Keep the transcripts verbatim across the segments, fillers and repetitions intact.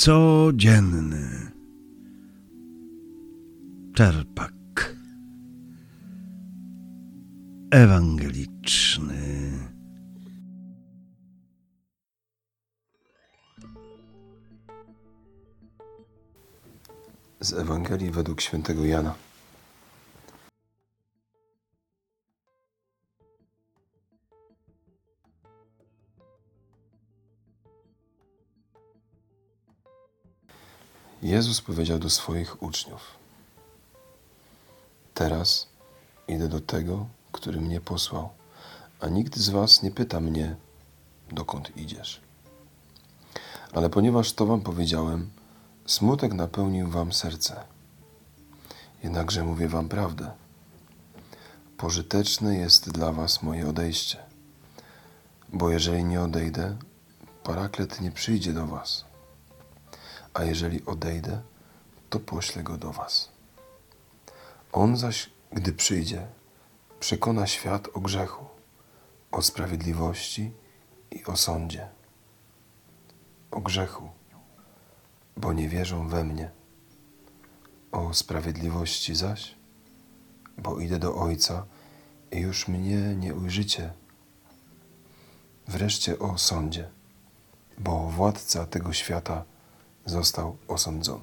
Codzienny czerpak ewangeliczny. Z Ewangelii według świętego Jana. Jezus powiedział do swoich uczniów: teraz idę do tego, który mnie posłał, a nikt z was nie pyta mnie, dokąd idziesz. Ale ponieważ to wam powiedziałem, smutek napełnił wam serce. Jednakże mówię wam prawdę. Pożyteczne jest dla was moje odejście. Bo jeżeli nie odejdę, Paraklet nie przyjdzie do was. A jeżeli odejdę, to poślę go do was. On zaś, gdy przyjdzie, przekona świat o grzechu, o sprawiedliwości i o sądzie. O grzechu, bo nie wierzą we mnie. O sprawiedliwości zaś, bo idę do Ojca i już mnie nie ujrzycie. Wreszcie o sądzie, bo władca tego świata został osądzony.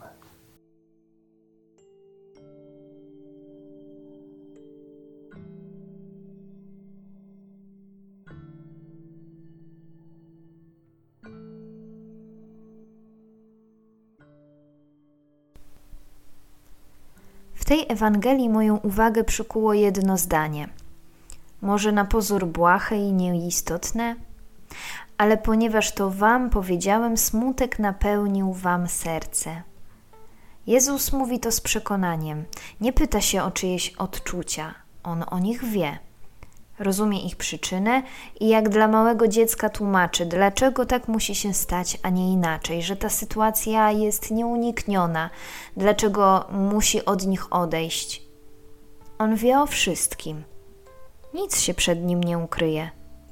W tej Ewangelii moją uwagę przykuło jedno zdanie. Może na pozór błahe i nieistotne, ale ponieważ to wam powiedziałem, smutek napełnił wam serce. Jezus mówi to z przekonaniem. Nie pyta się o czyjeś odczucia. On o nich wie. Rozumie ich przyczynę i jak dla małego dziecka tłumaczy, dlaczego tak musi się stać, a nie inaczej, że ta sytuacja jest nieunikniona, dlaczego musi od nich odejść. On wie o wszystkim. Nic się przed nim nie ukryje.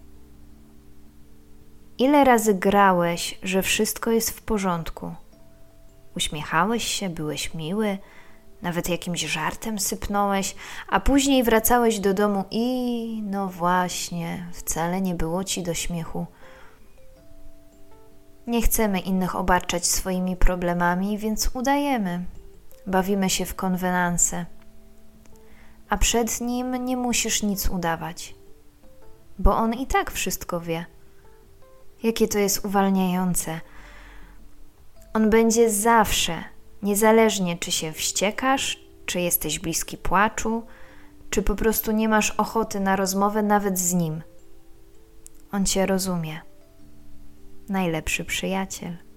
Ile razy grałeś, że wszystko jest w porządku? Uśmiechałeś się, byłeś miły, nawet jakimś żartem sypnąłeś, a później wracałeś do domu i no właśnie, wcale nie było ci do śmiechu. Nie chcemy innych obarczać swoimi problemami, więc udajemy. Bawimy się w konwenanse. A przed nim nie musisz nic udawać, bo on i tak wszystko wie. Jakie to jest uwalniające. On będzie zawsze, niezależnie czy się wściekasz, czy jesteś bliski płaczu, czy po prostu nie masz ochoty na rozmowę nawet z nim. On cię rozumie. Najlepszy przyjaciel.